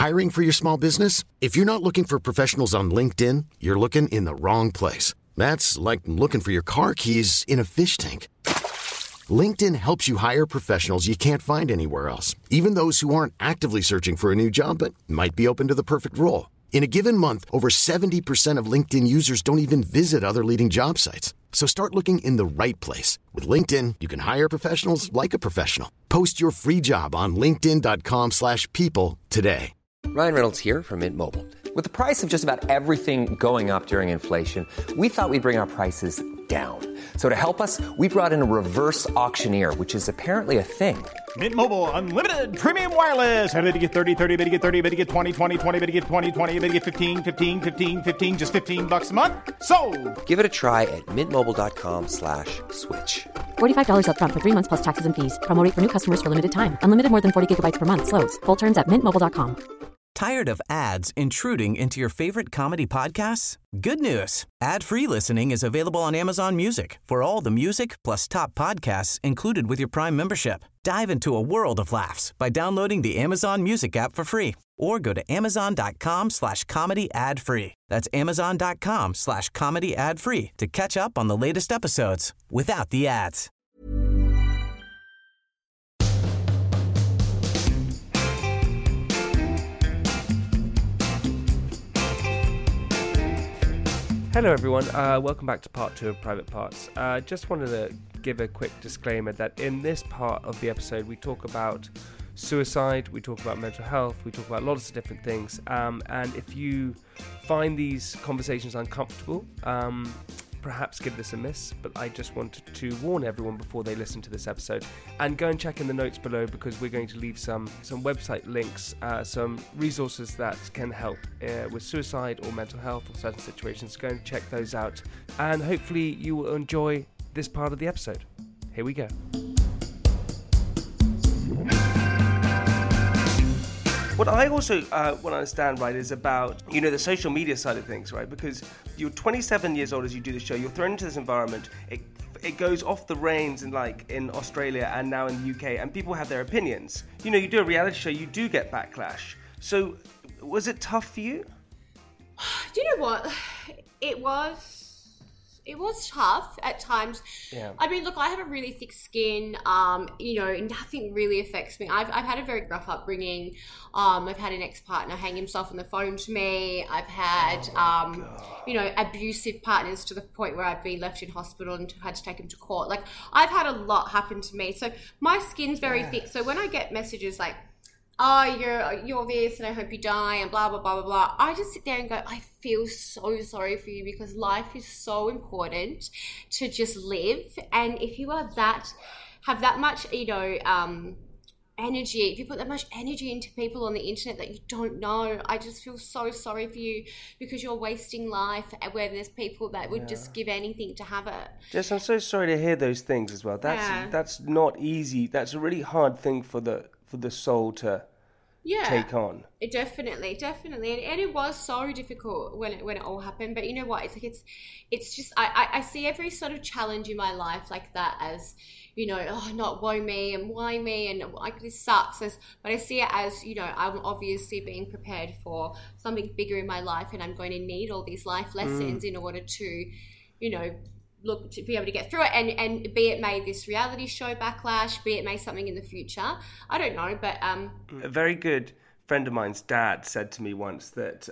Hiring for your small business? If you're not looking for professionals on LinkedIn, you're looking in the wrong place. That's like looking for your car keys in a fish tank. LinkedIn helps you hire professionals you can't find anywhere else, even those who aren't actively searching for a new job but might be open to the perfect role. In a given month, over 70% of LinkedIn users don't even visit other leading job sites. So start looking in the right place. With LinkedIn, you can hire professionals like a professional. Post your free job on linkedin.com/people today. Ryan Reynolds here from Mint Mobile. With the price of just about everything going up during inflation, we thought we'd bring our prices down. So to help us, we brought in a reverse auctioneer, which is apparently a thing. Mint Mobile Unlimited Premium Wireless. How to get 30, 30, bit to get 30, bit to get 20, 20, 20, bit to get 20, 20, bit to get 15, 15, 15, 15, just $15 a month? Sold! Give it a try at mintmobile.com/switch. $45 up front for 3 months plus taxes and fees. Promo rate for new customers for limited time. Unlimited more than 40 gigabytes per month. Slows full terms at mintmobile.com. Tired of ads intruding into your favorite comedy podcasts? Good news. Ad-free listening is available on Amazon Music for all the music plus top podcasts included with your Prime membership. Dive into a world of laughs by downloading the Amazon Music app for free or go to amazon.com/comedy ad-free. That's amazon.com/comedy ad-free to catch up on the latest episodes without the ads. Hello everyone, welcome back to part 2 of Private Parts. Just wanted to give a quick disclaimer that in this part of the episode we talk about suicide, we talk about mental health, we talk about lots of different things, and if you find these conversations uncomfortable, perhaps give this a miss, but I just wanted to warn everyone before they listen to this episode. And go and check in the notes below because we're going to leave some website links, some resources that can help with suicide or mental health or certain situations. Go and check those out, and hopefully you will enjoy this part of the episode. Here we go. What I also want to understand, right, is about, the social media side of things, right? Because you're 27 years old as you do the show, you're thrown into this environment, it goes off the reins in Australia and now in the UK, and people have their opinions. You do a reality show, you do get backlash. So, was it tough for you? Do you know what? It was tough at times. Yeah. I mean, look, I have a really thick skin. Nothing really affects me. I've had a very rough upbringing. I've had an ex-partner hang himself on the phone to me. I've had, abusive partners to the point where I've been left in hospital and had to take him to court. Like, I've had a lot happen to me. So my skin's very thick. So when I get messages like, oh, you're this and I hope you die and blah, blah, blah, blah, blah, I just sit there and go, I feel so sorry for you because life is so important to just live. And if you have that much, energy, if you put that much energy into people on the internet that you don't know, I just feel so sorry for you because you're wasting life where there's people that would just give anything to have it. Jess, I'm so sorry to hear those things as well. That's not easy. That's a really hard thing for the soul to take on. Definitely, and it was so difficult when it all happened. But you know what? It's just I see every sort of challenge in my life like that as, not woe me and why me and like this sucks. But I see it as, I'm obviously being prepared for something bigger in my life, and I'm going to need all these life lessons in order to, look to be able to get through it, and be it made this reality show backlash, be it made something in the future. I don't know, but a very good friend of mine's dad said to me once that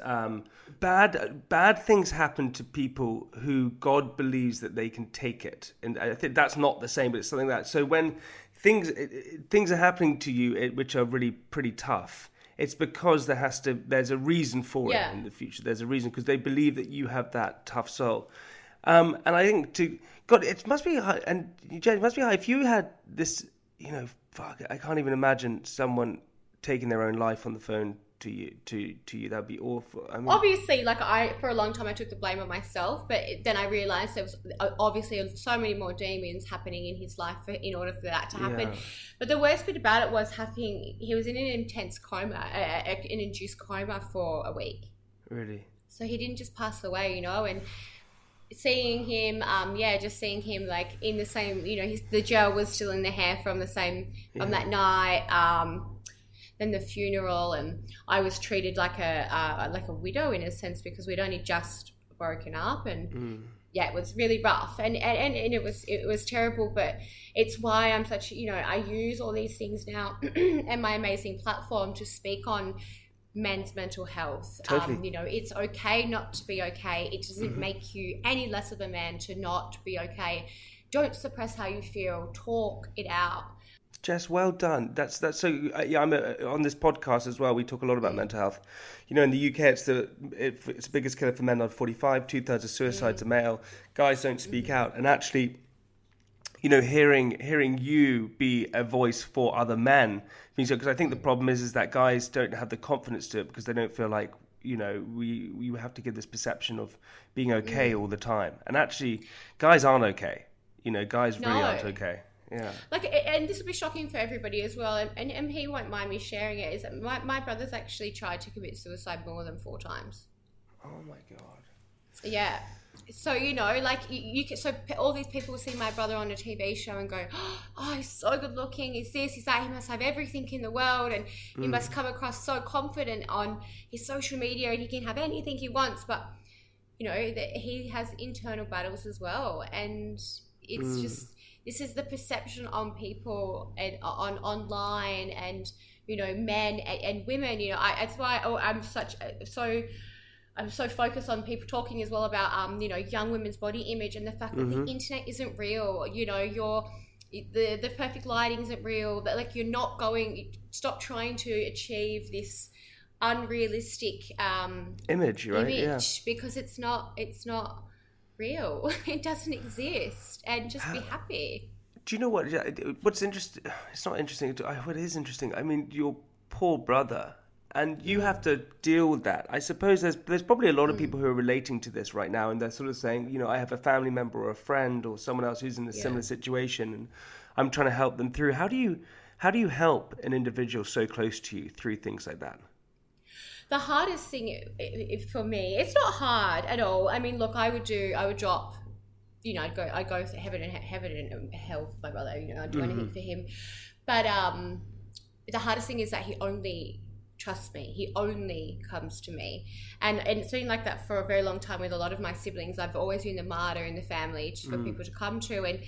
bad things happen to people who God believes that they can take it, and I think that's not the same, but it's something like that. So when things are happening to you which are really pretty tough, it's because there's a reason for it in the future. There's a reason because they believe that you have that tough soul. And I think it must be hard, and Jen, it must be hard if you had this, I can't even imagine someone taking their own life on the phone to you. That'd be awful. I mean, obviously, for a long time I took the blame on myself, but then I realized there was obviously so many more demons happening in his life in order for that to happen. Yeah. But the worst bit about it was he was in an intense coma, an induced coma for a week. Really? So he didn't just pass away, and seeing him, like in the same, the gel was still in the hair from that night. then the funeral, and I was treated like a widow in a sense, because we'd only just broken up, and yeah, it was really rough, and it was terrible. But it's why I'm such, I use all these things now and my amazing platform to speak on men's mental health. Totally. It's okay not to be okay. It doesn't make you any less of a man to not be okay. Don't suppress how you feel. Talk it out. Jess, well done. That's so. I'm on this podcast as well. We talk a lot about mental health. In the UK, it's the biggest killer for men under 45. 2/3 of suicides are male. Guys don't speak out, and actually, hearing you be a voice for other men means, because I think the problem is that guys don't have the confidence to it, because they don't feel like we have to give this perception of being okay all the time, and actually, guys aren't okay. Guys really aren't okay. Yeah. And this will be shocking for everybody as well, and he won't mind me sharing it, is that my brother's actually tried to commit suicide more than 4 times. Oh my God. Yeah. So, so all these people will see my brother on a TV show and go, oh, he's so good looking, he's this, he's that, he must have everything in the world, and he must come across so confident on his social media, and he can have anything he wants. But, that he has internal battles as well, and it's just... This is the perception on people and on online, and men and women. That's why I'm so focused on people talking as well about young women's body image, and the fact that the internet isn't real. The perfect lighting isn't real. That you're not going. Stop trying to achieve this unrealistic image, right? Image, because it's not real. It doesn't exist, and just be happy. Do you know what? What's interesting? It's not interesting. What is interesting? I mean, your poor brother, and you have to deal with that. I suppose there's probably a lot of people who are relating to this right now, and they're sort of saying, I have a family member or a friend or someone else who's in a similar situation, and I'm trying to help them through. How do you help an individual so close to you through things like that? The hardest thing for me, it's not hard at all. I mean, look, I would drop, I'd go for heaven and hell for my brother, I'd do anything for him. But the hardest thing is that he only trusts me. He only comes to me. And it's been like that for a very long time with a lot of my siblings. I've always been the martyr in the family for people to come to. And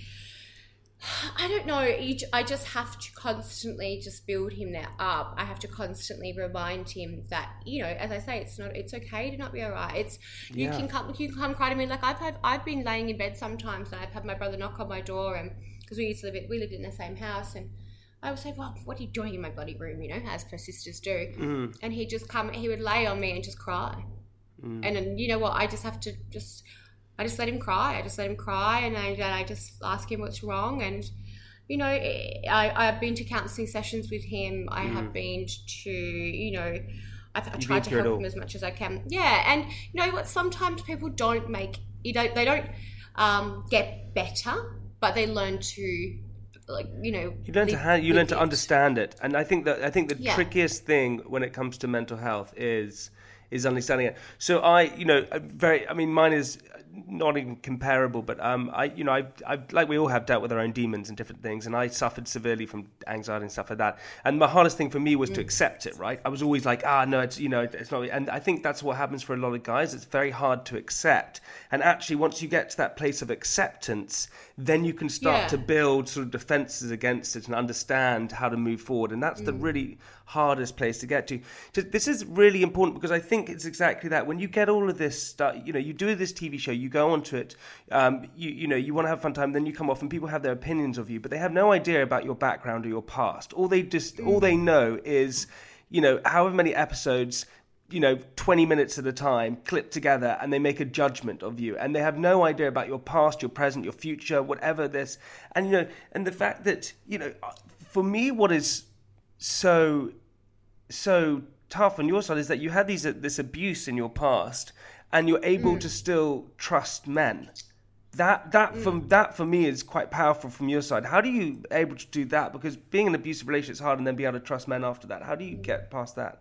I don't know, I just have to constantly just build him up. I have to constantly remind him that, as I say, it's okay to not be all right. You can come cry to me. Like I've been laying in bed sometimes, and I've had my brother knock on my door, and because we lived in the same house, and I would say, well, what are you doing in my bloody room, as her sisters do. And he would lay on me and just cry. And then, you know what, I just have to I just let him cry. And I just ask him what's wrong. And, I've been to counselling sessions with him. I have been to, I've tried to help him as much as I can. Yeah. And you know what? Sometimes people don't they don't get better, but they learn to, you learn to understand it. And I think the trickiest thing when it comes to mental health is understanding it. So mine is not even comparable, but I like we all have dealt with our own demons and different things, and I suffered severely from anxiety and stuff like that. And the hardest thing for me was to accept it. Right, I was always like, no, it's it's not. And I think that's what happens for a lot of guys. It's very hard to accept. And actually, once you get to that place of acceptance, then you can start to build sort of defenses against it and understand how to move forward. And that's the really hardest place to get to. This is really important, because I think it's exactly that. When you get all of this stuff, you do this TV show, you go onto it, you want to have a fun time, then you come off and people have their opinions of you, but they have no idea about your background or your past. All they know is, however many episodes, 20 minutes at a time clipped together, and they make a judgment of you, and they have no idea about your past, your present, your future, whatever this. And and the fact that for me, what is so tough on your side is that you had this abuse in your past, and you're able to still trust men. That for me is quite powerful from your side. How do you able to do that? Because being in an abusive relationship is hard, and then be able to trust men after that. How do you get past that?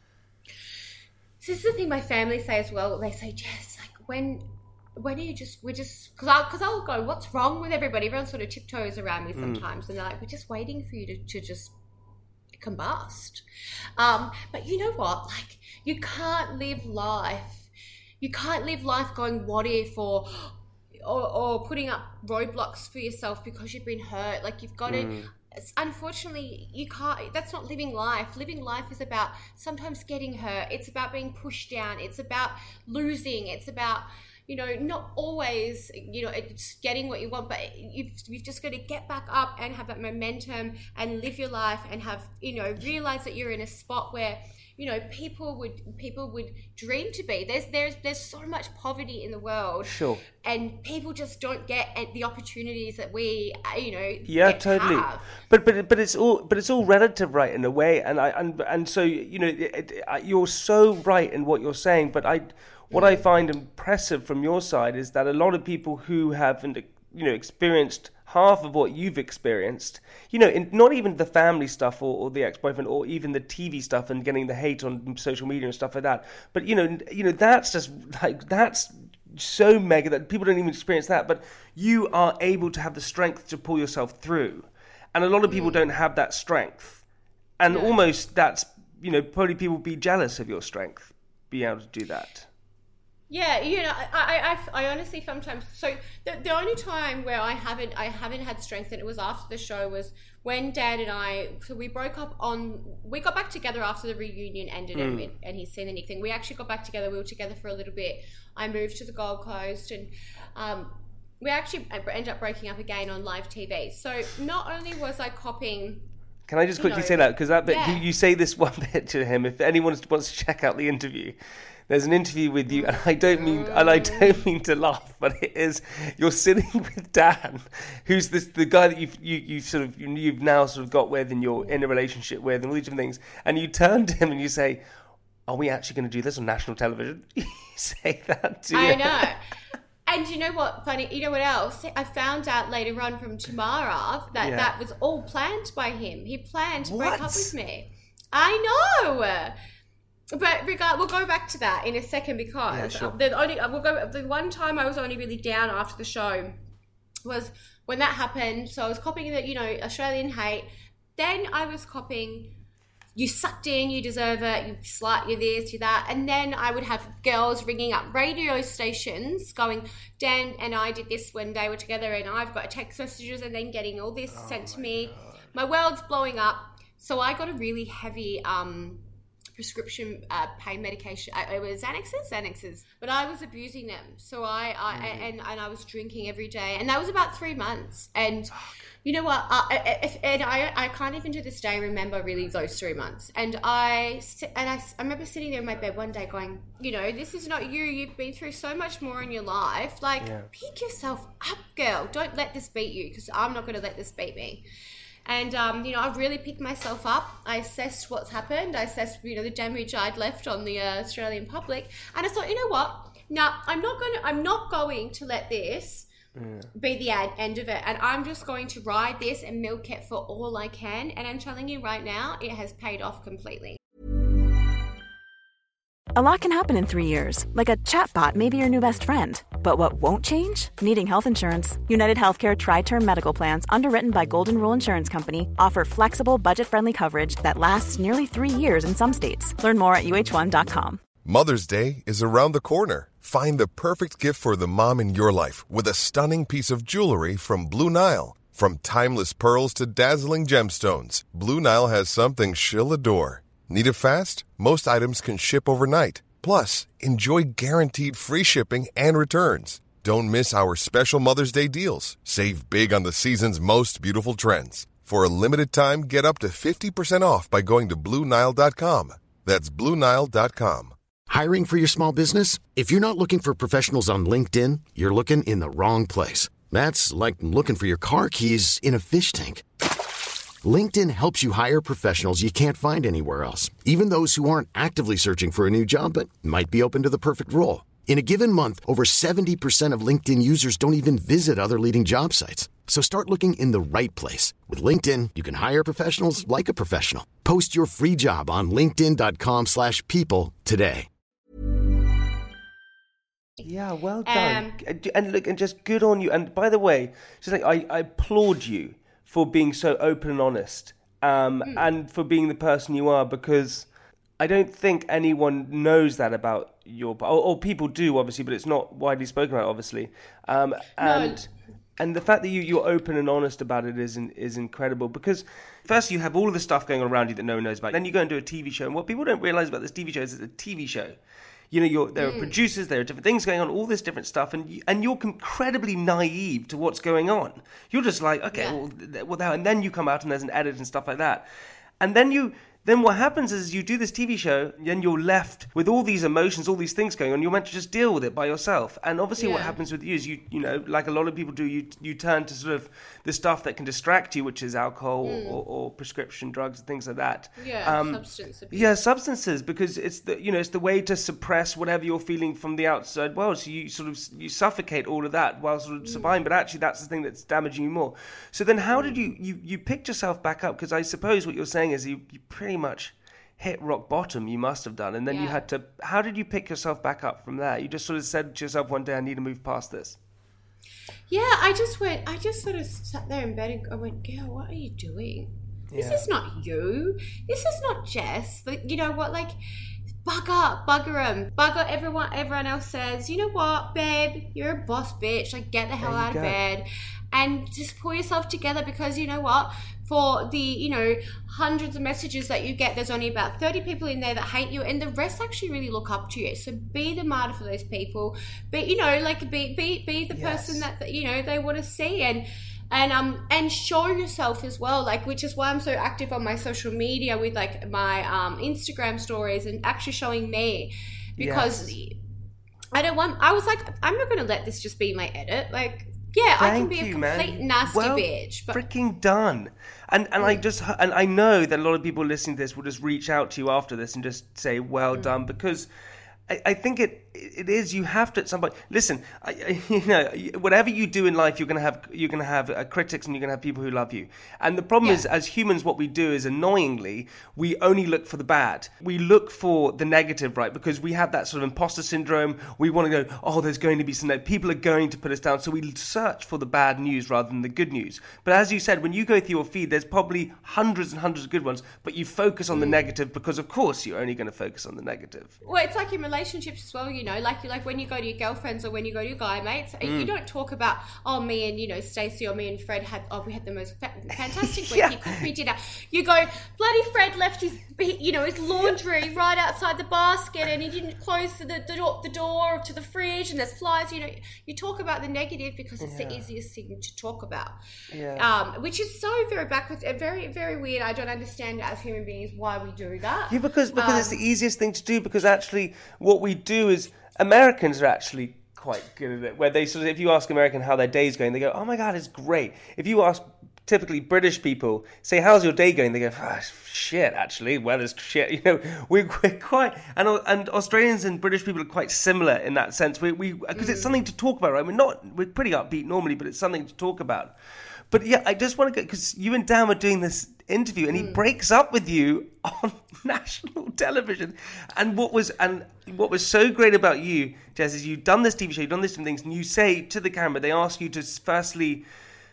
So this is the thing my family say as well. They say, Jess, like when are you because I'll go, what's wrong with everybody? Everyone sort of tiptoes around me sometimes, and they're like, we're just waiting for you to just combust. But you know what? Like, you can't live life going what if or putting up roadblocks for yourself because you've been hurt. Like, you've got to, unfortunately, you can't, that's not living life. Living life is about sometimes getting hurt. It's about being pushed down. It's about losing. It's about, not always, it's getting what you want, but you've just got to get back up and have that momentum and live your life and have, realize that you're in a spot where, people would dream to be. There's so much poverty in the world. Sure. And people just don't get the opportunities that we, yeah, totally. Have. But it's all relative, right, in a way. And so, you're so right in what you're saying. But what I find impressive from your side is that a lot of people who haven't, experienced half of what you've experienced, not even the family stuff or the ex-boyfriend or even the TV stuff and getting the hate on social media and stuff like that. But, that's just like, that's so mega that people don't even experience that. But you are able to have the strength to pull yourself through. And a lot of people don't have that strength. And almost that's, probably people be jealous of your strength, being able to do that. Yeah, I honestly sometimes. So the only time where I haven't had strength, and it was after the show, was when Dan and I. So we broke up we got back together after the reunion ended, and he's seen the Nick thing. We actually got back together. We were together for a little bit. I moved to the Gold Coast, and we actually ended up breaking up again on live TV. So not only was I copping. Can I just quickly say that, because that bit you say this one bit to him. If anyone wants to check out the interview. There's an interview with you, and I don't mean to laugh, but it is, you're sitting with Dan, who's the guy that you've now sort of got with and you're in a relationship with and all these different things, and you turn to him and you say, "Are we actually going to do this on national television?" You say that to him. I know. And you know what? Funny, you know what else? I found out later on from Tamara that was all planned by him. He planned to break up with me. I know. But we'll go back to that in a second, because the one time I was only really down after the show was when that happened. So I was copying the Australian hate. Then I was copying, you sucked in, you deserve it, you slut, you this, you that. And then I would have girls ringing up radio stations going, Dan and I did this when they were together, and I've got text messages, and then getting all this sent to me. God. My world's blowing up. So I got a really heavy prescription pain medication. It was Xanaxes, but I was abusing them. So I was drinking every day, and that was about 3 months. And you know what? I can't even to this day remember really those 3 months. And I remember sitting there in my bed one day going, this is not you. You've been through so much more in your life. Like, pick yourself up, girl. Don't let this beat you, because I'm not going to let this beat me. And, I've really picked myself up. I assessed what's happened. I assessed, the damage I'd left on the Australian public. And I thought, you know what? No, I'm not going to let this be the end of it. And I'm just going to ride this and milk it for all I can. And I'm telling you right now, it has paid off completely. A lot can happen in 3 years, like a chatbot may be your new best friend. But what won't change? Needing health insurance. United Healthcare Tri-Term Medical Plans, underwritten by Golden Rule Insurance Company, offer flexible, budget-friendly coverage that lasts nearly 3 years in some states. Learn more at uh1.com. Mother's Day is around the corner. Find the perfect gift for the mom in your life with a stunning piece of jewelry from Blue Nile. From timeless pearls to dazzling gemstones, Blue Nile has something she'll adore. Need it fast? Most items can ship overnight. Plus, enjoy guaranteed free shipping and returns. Don't miss our special Mother's Day deals. Save big on the season's most beautiful trends. For a limited time, get up to 50% off by going to BlueNile.com. That's BlueNile.com. Hiring for your small business? If you're not looking for professionals on LinkedIn, you're looking in the wrong place. That's like looking for your car keys in a fish tank. LinkedIn helps you hire professionals you can't find anywhere else, even those who aren't actively searching for a new job but might be open to the perfect role. In a given month, over 70% of LinkedIn users don't even visit other leading job sites. So start looking in the right place. With LinkedIn, you can hire professionals like a professional. Post your free job on linkedin.com/people today. Yeah, well done. And look, and just good on you. And by the way, just like I applaud you for being so open and honest and for being the person you are, because I don't think anyone knows that about or people do, obviously, but it's not widely spoken about, obviously. And the fact that you're open and honest about it is incredible, because first you have all of the stuff going on around you that no one knows about. Then you go and do a TV show, and what people don't realize about this TV show is it's a TV show. You know, there are producers, there are different things going on, all this different stuff, and you're incredibly naive to what's going on. You're just like, okay, well, and then you come out and there's an edit and stuff like that, and then what happens is you do this TV show, and then you're left with all these emotions, all these things going on. You're meant to just deal with it by yourself. And obviously what happens with you is you know, like a lot of people do, you turn to sort of the stuff that can distract you, which is alcohol or prescription drugs and things like that. Substance abuse. Yeah, substances, because it's the way to suppress whatever you're feeling from the outside world. So you suffocate all of that while sort of surviving, but actually that's the thing that's damaging you more. So then how did you picked yourself back up? Because I suppose what you're saying is you pretty much hit rock bottom. You must have done, and then you had to. How did you pick yourself back up from there? You just sort of said to yourself one day, "I need to move past this." Yeah, I just sort of sat there in bed and I went, "Girl, what are you doing? This is not you. This is not Jess. Like, you know what? Like, bugger them. Bugger everyone else says, you know what, babe, you're a boss bitch. Like, get the hell out of bed and just pull yourself together, because you know what? For the, you know, hundreds of messages that you get, there's only about 30 people in there that hate you, and the rest actually really look up to you. So be the martyr for those people. But, you know, like, be the person that, you know, they want to see, and show yourself as well, like, which is why I'm so active on my social media with, like, my Instagram stories and actually showing me, because I was like, I'm not going to let this just be my edit. Like, yeah, I can be a complete nasty bitch. But freaking done. And I know that a lot of people listening to this will just reach out to you after this and just say, well done, because I think it is. You have to at some point. Listen, you know, whatever you do in life, you're gonna have critics, and you're gonna have people who love you. And the problem is, as humans, what we do is, annoyingly, we only look for the bad. We look for the negative, right? Because we have that sort of imposter syndrome. We want to go, oh, there's going to be some. People are going to put us down, so we search for the bad news rather than the good news. But as you said, when you go through your feed, there's probably hundreds and hundreds of good ones, but you focus on the negative because, of course, you're only going to focus on the negative. Well, it's like in relationships as well, you know, like when you go to your girlfriends or when you go to your guy mates, you don't talk about, me and, you know, Stacey or me and Fred we had the most fantastic week. He cooked me dinner. You go, bloody Fred left his laundry right outside the basket, and he didn't close the door to the fridge, and there's flies. You know, you talk about the negative because it's the easiest thing to talk about. Which is so very backwards and very, very weird. I don't understand as human beings why we do that. Yeah, because it's the easiest thing to do, because actually what we do is, Americans are actually quite good at it, where they sort of, if you ask American how their day's going, they go, oh my God, it's great. If you ask typically British people, say, how's your day going? They go, shit, actually, weather's shit. You know, we're quite, and Australians and British people are quite similar in that sense. Because it's something to talk about, right? We're pretty upbeat normally, but it's something to talk about. But yeah, I just want to go, because you and Dan were doing this interview, and he breaks up with you on national television. And what was so great about you, Jess, is you've done this TV show, you've done these different things, and you say to the camera, they ask you to firstly,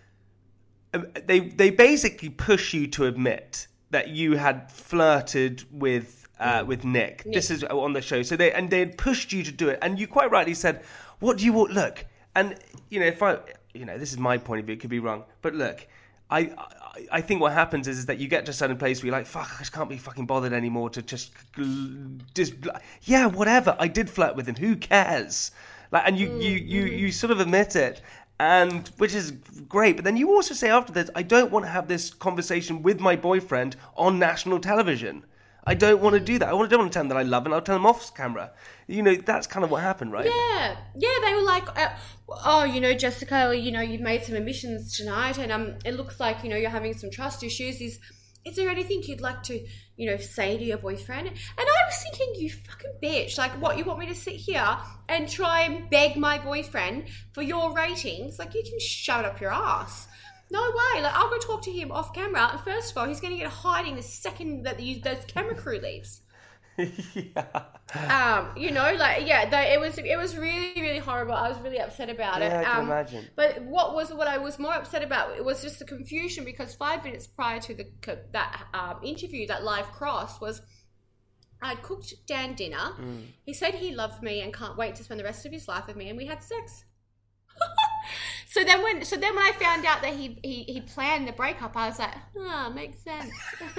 they basically push you to admit that you had flirted with Nick. This is on the show. So they had pushed you to do it, and you quite rightly said, "What do you want?" Look, and you know, this is my point of view. It could be wrong, but look, I think what happens is that you get to a certain place where you're like, fuck, I just can't be fucking bothered anymore to just whatever. I did flirt with him. Who cares? Like, and you sort of admit it. And which is great, but then you also say after this, I don't want to have this conversation with my boyfriend on national television. I don't want to do that. I don't want to tell him that I love him. I'll tell him off camera. You know, that's kind of what happened, right? Yeah. They were like, oh, you know, Jessica, you know, you've made some admissions tonight, and it looks like, you know, you're having some trust issues. Is there anything you'd like to, you know, say to your boyfriend? And I was thinking, you fucking bitch. Like, what, you want me to sit here and try and beg my boyfriend for your ratings? Like, you can shove it up your ass. No way. Like, I'll go talk to him off camera. And first of all, he's going to get hiding the second that the camera crew leaves. It was really, really horrible. I was really upset about it. I can imagine. But what I was more upset about, it was just the confusion, because 5 minutes prior to that interview, that live cross, was I'd cooked Dan dinner. He said he loved me and can't wait to spend the rest of his life with me, and we had sex. So then when I found out that he planned the breakup, I was like, makes sense.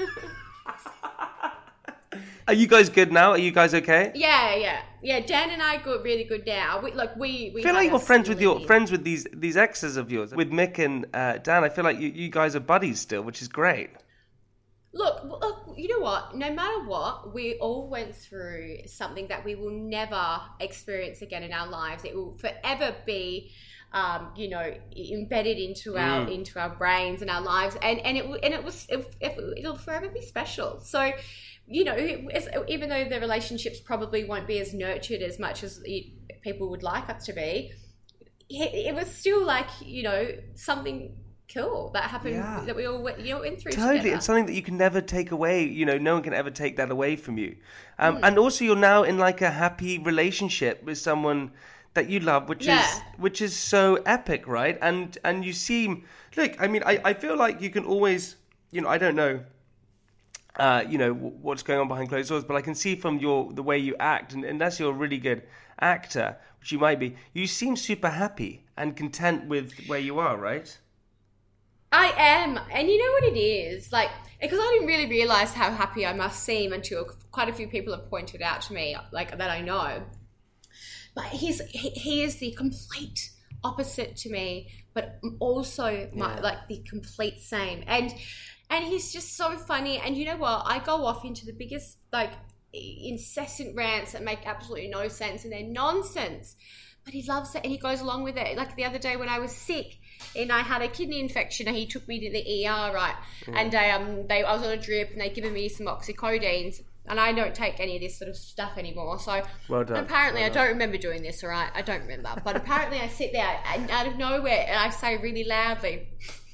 Are you guys good now? Are you guys okay? Yeah. Dan and I are really good now. We feel like you're friends with these exes of yours, with Mick and Dan. I feel like you guys are buddies still, which is great. Look, you know what? No matter what, we all went through something that we will never experience again in our lives. It will forever be, embedded into our brains and our lives, and it'll forever be special. So, even though the relationships probably won't be as nurtured as much as people would like us to be, it was still like, something cool that happened, that we all went through totally together. It's something that you can never take away. No one can ever take that away from you. And also, you're now in like a happy relationship with someone that you love, which is so epic, right? And you seem, look, I mean, I feel like you can always, I don't know, what's going on behind closed doors, but I can see from the way you act, and unless you're a really good actor, which you might be, you seem super happy and content with where you are, right? I am. And you know what it is? Like, because I didn't really realise how happy I must seem until quite a few people have pointed out to me, like, that I know. But he is the complete opposite to me, but also the complete same. And he's just so funny. And you know what? I go off into the biggest, like, incessant rants that make absolutely no sense, and they're nonsense. But he loves it, and he goes along with it. Like the other day when I was sick and I had a kidney infection, and he took me to the ER, right? And I was on a drip, and they'd given me some oxycodone, and I don't take any of this sort of stuff anymore. So well done. Apparently, I don't remember doing this, all right? I don't remember. But apparently I sit there, and out of nowhere, and I say really loudly,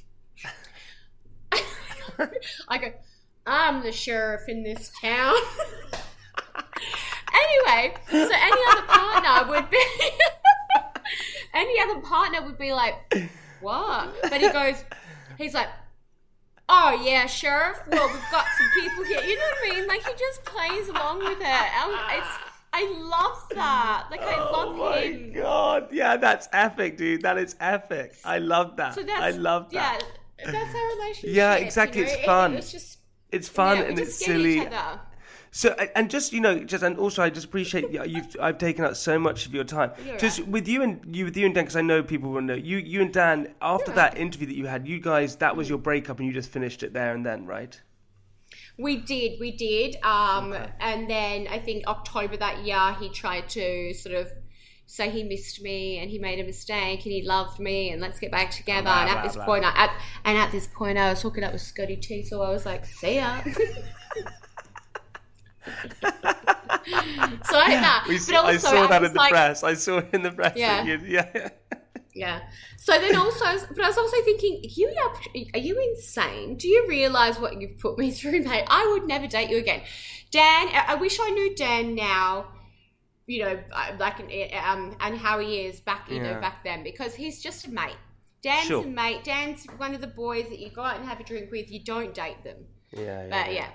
I go, I'm the sheriff in this town. Anyway, so any other partner would be like, what? But he's like, oh yeah, sheriff, well, we've got some people here. You know what I mean? Like, he just plays along with it. I love that. Like, I love him. Oh my God. Yeah, that's epic, dude. That is epic. I love that. I love that. Yeah, that's our relationship. Yeah, exactly. It's fun. It's fun and it's silly. Each other. So, and just, and also I just appreciate I've taken up so much of your time. You're just right. with you and Dan, because I know people will know you and Dan, after that interview that you had, you guys, that was your breakup and you just finished it there and then, right? We did. Okay. And then I think October that year, he tried to sort of say he missed me and he made a mistake and he loved me and let's get back together. At this point, I was hooking up with Scotty T, so I was like, see ya. So I saw that in the press. I saw it in the press. Yeah. So then also, but I was also thinking, are you insane? Do you realise what you've put me through, mate? I would never date you again. Dan, I wish I knew Dan now, and how he is back then, because he's just a mate. Dan's a mate. Dan's one of the boys that you go out and have a drink with. You don't date them. Yeah.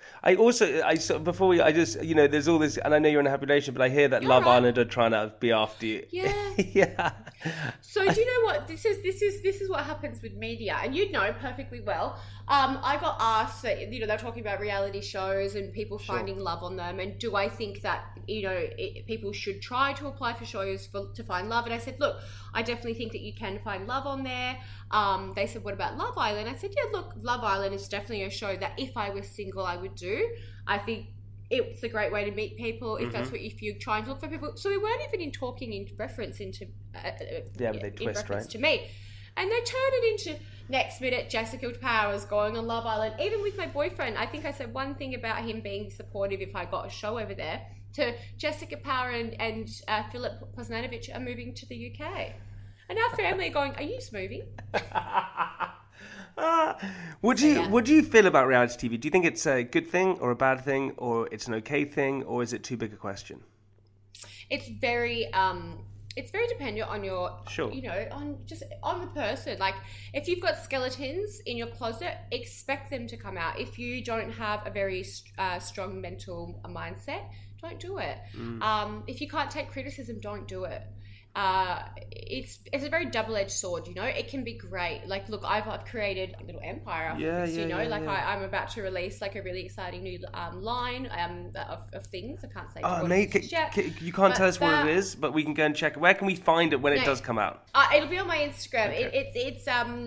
There's all this, and I know you're in a happy relationship, but I hear that Love Island are trying to be after you. Yeah. Yeah. So do you know what? This is what happens with media, and you'd know perfectly well. I got asked that, they're talking about reality shows and people finding love on them, and do I think that, people should try to apply for shows to find love? And I said, look, I definitely think that you can find love on there. They said, what about Love Island? I said, yeah, look, Love Island is definitely a show that if I was single, I would do. I think it's a great way to meet people if you're trying to look for people. So we weren't even talking in reference into to me. And they turned it into next minute Jessica Powers going on Love Island. Even with my boyfriend, I think I said one thing about him being supportive if I got a show over there, to Jessica Power and Philip Posnanovich are moving to the UK. And our family are going, are you moving? What do you feel about reality TV? Do you think it's a good thing or a bad thing, or it's an okay thing, or is it too big a question? It's very dependent on your, on the person. Like, if you've got skeletons in your closet, expect them to come out. If you don't have a very strong mental mindset, don't do it. If you can't take criticism, don't do it. It's a very double-edged sword, It can be great. Like, look, I've created a little empire after this, I'm about to release like a really exciting new line of things. I can't say. Oh, mate, you can't tell us what it is, but we can go and check it. Where can we find it when it does come out? It'll be on my Instagram. Okay. It's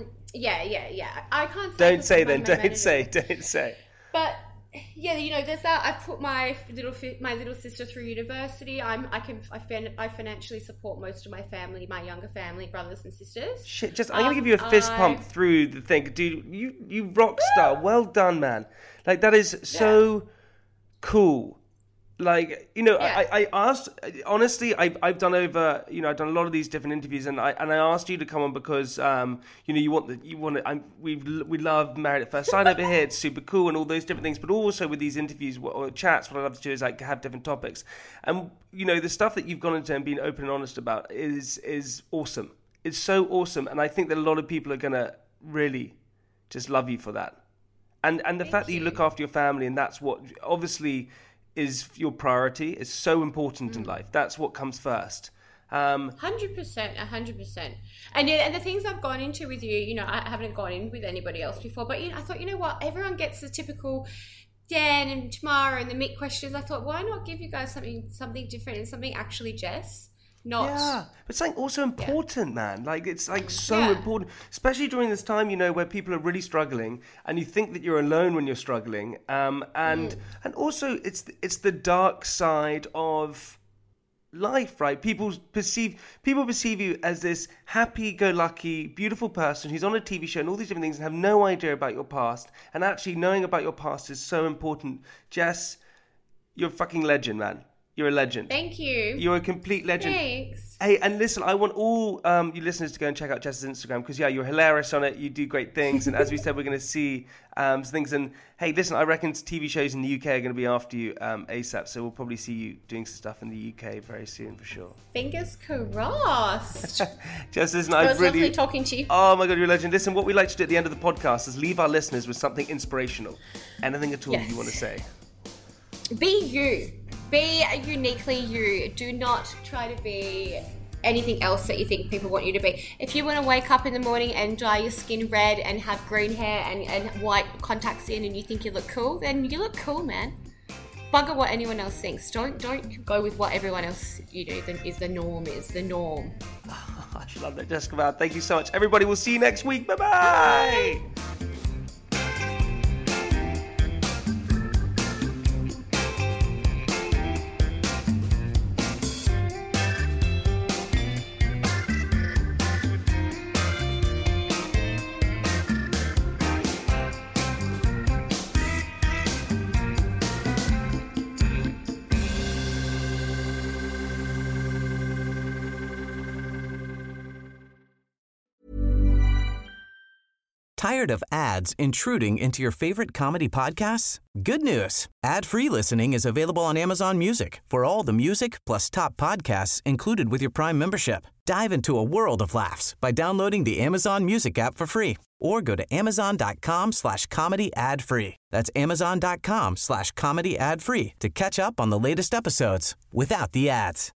I can't say. Don't say then. Don't say. But. Yeah, there's that. I've put my little sister through university. I financially support most of my family, my younger family, brothers and sisters. Shit, I'm gonna give you a fist pump through the thing, dude. You rock star. Well done, man. Like, that is so cool. Like, I asked, honestly, I've done over, I've done a lot of these different interviews, and I asked you to come on because, we love Married at First Sight over here. It's super cool and all those different things. But also with these interviews or chats, what I love to do is like have different topics. And, the stuff that you've gone into and been open and honest about is awesome. It's so awesome. And I think that a lot of people are going to really just love you for that. And the fact that you look after your family, and that's what obviously is your priority, is so important in life. That's what comes first. 100%. And the things I've gone into with you, I haven't gone in with anybody else before, but I thought, what, everyone gets the typical Dan and Tamara and the Mick questions. I thought, why not give you guys something different and something actually Jess? But something also important, man. Like, it's like so important, especially during this time, where people are really struggling, and you think that you're alone when you're struggling. And also it's the dark side of life, right? People perceive you as this happy-go-lucky, beautiful person who's on a TV show and all these different things and have no idea about your past. And actually knowing about your past is so important. Jess, you're a fucking legend, man. You're a legend. Thank you. You're a complete legend. Thanks. Hey, and listen, I want all you listeners to go and check out Jess's Instagram because, you're hilarious on it. You do great things. And as we said, we're going to see some things. And, hey, listen, I reckon TV shows in the UK are going to be after you ASAP. So we'll probably see you doing some stuff in the UK very soon, for sure. Fingers crossed. Jess, listen, it was lovely talking to you. Oh, my God, you're a legend. Listen, what we like to do at the end of the podcast is leave our listeners with something inspirational. Anything at all you want to say. Be you. Be uniquely you. Do not try to be anything else that you think people want you to be. If you want to wake up in the morning and dye your skin red and have green hair and white contacts in and you think you look cool, then you look cool, man. Bugger what anyone else thinks. Don't go with what everyone else is the norm. Oh, I love that, Jessica Val. Thank you so much. Everybody, we'll see you next week. Bye-bye. Bye. Tired of ads intruding into your favorite comedy podcasts? Good news. Ad-free listening is available on Amazon Music for all the music plus top podcasts included with your Prime membership. Dive into a world of laughs by downloading the Amazon Music app for free or go to amazon.com/comedy ad-free. That's amazon.com/comedy ad-free to catch up on the latest episodes without the ads.